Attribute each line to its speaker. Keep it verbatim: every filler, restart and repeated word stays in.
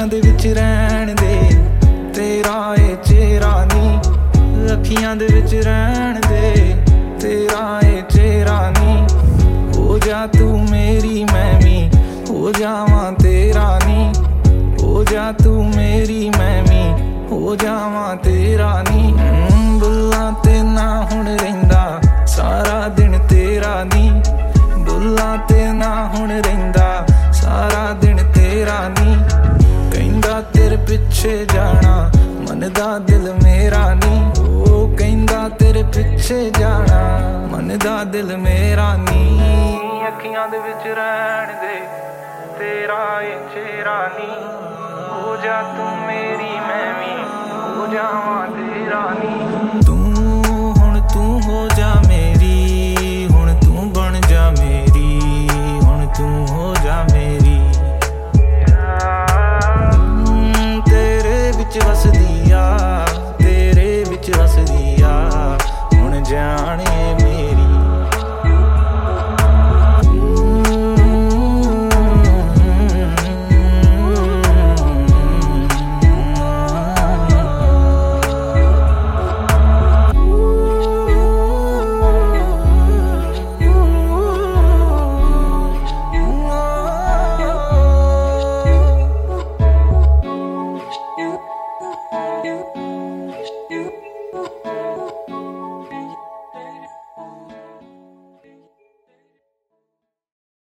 Speaker 1: ਅੱਖੀਆਂ ਦੇ ਵਿੱਚ ਰਹਿਣ ਦੇ ਤੇਰਾ ਏ ਚਿਹਰਾ ਨੀ, ਅੱਖੀਆਂ ਦੇ ਵਿੱਚ ਰਹਿਣ ਦੇ ਤੇਰਾ ਏ ਚਿਹਰਾ ਨੀ। ਹੋ ਜਾ ਤੂੰ ਮੇਰੀ ਮੈਂ ਵੀ ਹੋ ਜਾਵਾਂ ਤੇਰਾ ਨੀ, ਹੋ ਜਾ ਤੂੰ ਮੇਰੀ ਮੈਂ ਵੀ ਹੋ ਜਾਵਾਂ ਤੇਰਾ ਨੀ। ਬੁੱਲਾਂ ਤੇ ਨਾ ਹੁਣ ਰਹਿੰਦਾ ਸਾਰਾ ਦਿਨ ਤੇਰਾ ਨੀ, ਬੁੱਲਾਂ ਤੇ ਨਾ ਹੁਣ ਰਹਿੰਦਾ ਸਾਰਾ ਦਿਨ ਤੇਰਾ ਨੀ। ਕਹਿੰਦਾ ਤੇਰੇ ਪਿੱਛੇ ਜਾਣਾ ਮੰਨਦਾ ਦਿਲ ਮੇਰਾ ਨੀ, ਉਹ ਕਹਿੰਦਾ ਤੇਰੇ ਪਿੱਛੇ ਜਾਣਾ ਮੰਨਦਾ ਦਿਲ ਮੇਰਾ ਨੀ। ਅੱਖੀਆਂ ਦੇ ਵਿੱਚ ਰਹਿਣ ਦੇ ਤੇਰਾ ਏ ਚਿਹਰਾ ਨੀ, ਹੋ ਜਾ ਤੂੰ ਮੇਰੀ ਮੈਂ ਵੀ ਹੋ ਜਾਵਾਂ ਤੇਰਾ ਨੀ। ਤੂੰ